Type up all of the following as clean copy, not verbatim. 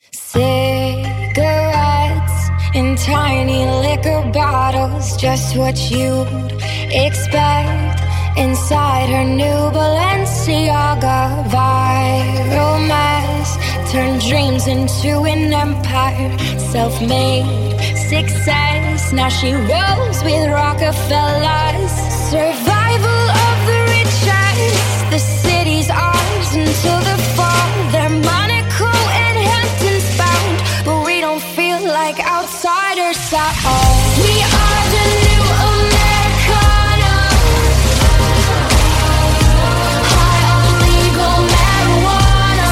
Cigarettes in tiny liquor bottles, just what you'd expect inside her new Balenciaga. Viral mess turned dreams into an empire, self-made success. Now she rolls with Rockefellers. Survival of the richest. The city's ours until the fall. They're Monaco and Hamptons bound, but we don't feel like outsiders at all. We are the new Americana. High on legal marijuana.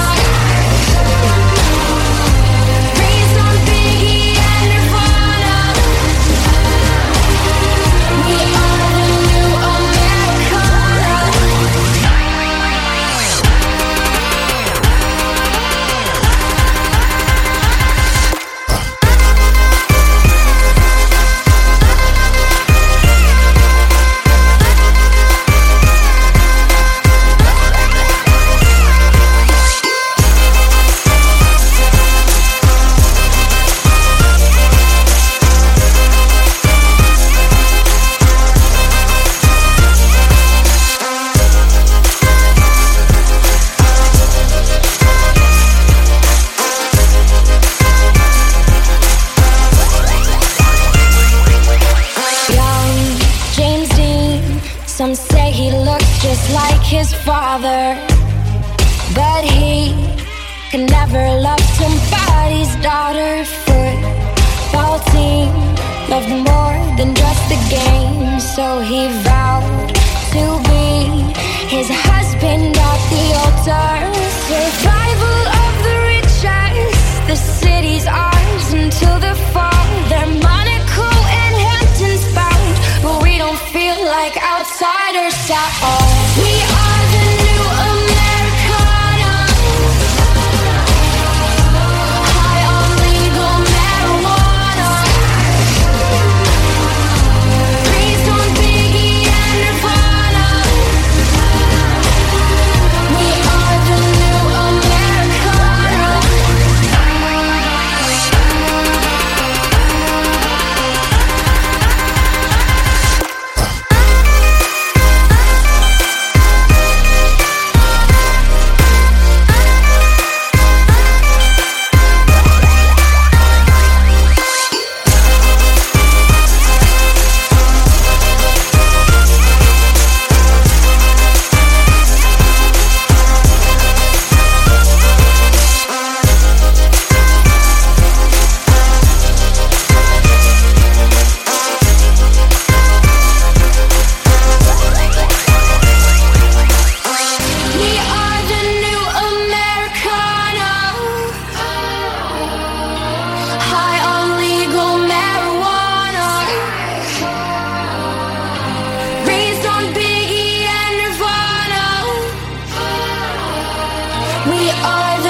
Raised on Biggie and Nirvana. We are the new Americana. Some say he looks just like his father, but he can never love somebody's daughter. Football team loved more than just the game, so he vowed to be his husband at the altar. Survival of the richest. The city's ours until the fall. They're Monaco and Hamptons bound, but we don't feel like outsiders at all. We are the new Americana. High on legal marijuana. Raised on Biggie and Nirvana. We are the new Americana. We are